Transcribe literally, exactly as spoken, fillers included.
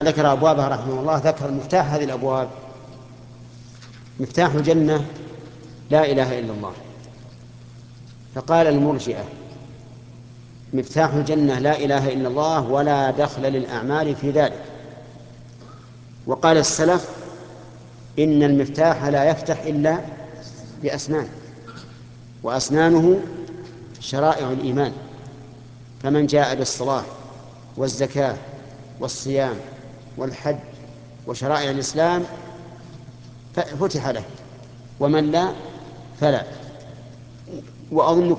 ذكر أبوابها رحمه الله ذكر مفتاح هذه الأبواب. مفتاح الجنة لا إله إلا الله. فقال المرجئة مفتاح الجنة لا إله إلا الله ولا دخل للأعمال في ذلك. وقال السلف إن المفتاح لا يفتح إلا بأسنان، وأسنانه شرائع الإيمان، فمن جاء بالصلاة والزكاة والصيام والحج وشرائع الإسلام فتح له، ومن لا فلا. وأظن